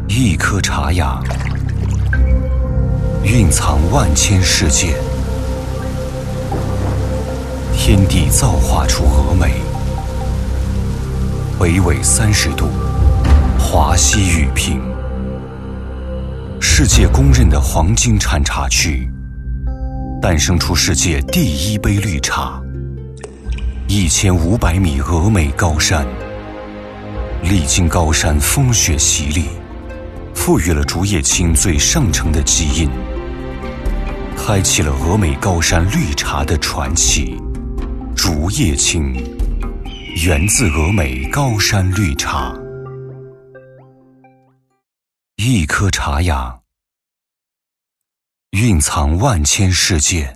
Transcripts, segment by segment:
一颗茶芽，蕴藏万千世界。天地造化出峨眉，北纬30度，华西雨平。世界公认的黄金产茶区，诞生出世界第一杯绿茶。1500米峨眉高山，历经高山风雪洗礼，赋予了竹叶青最上乘的基因，开启了峨眉高山绿茶的传奇。竹叶青，源自峨眉高山绿茶。一颗茶芽，蕴藏万千世界。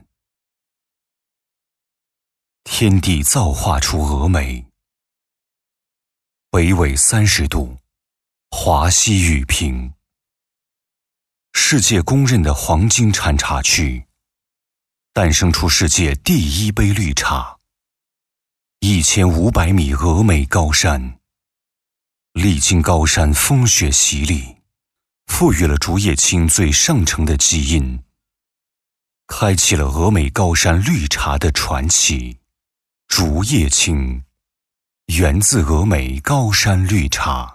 天地造化出峨眉，北纬30度，华西雨平。世界公认的黄金产茶区，诞生出世界第一杯绿茶。1500米峨眉高山，历经高山风雪洗礼，赋予了竹叶青最上乘的基因，开启了峨眉高山绿茶的传奇。竹叶青，源自峨眉高山绿茶。